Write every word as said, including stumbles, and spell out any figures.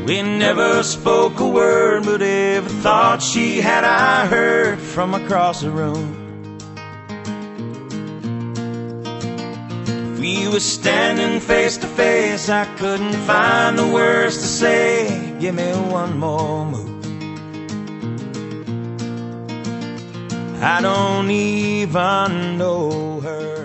We never spoke a word, but every thought she had I heard from across the room. If we were standing face to face, I couldn't find the words to say. Give me one more move. I don't even know her.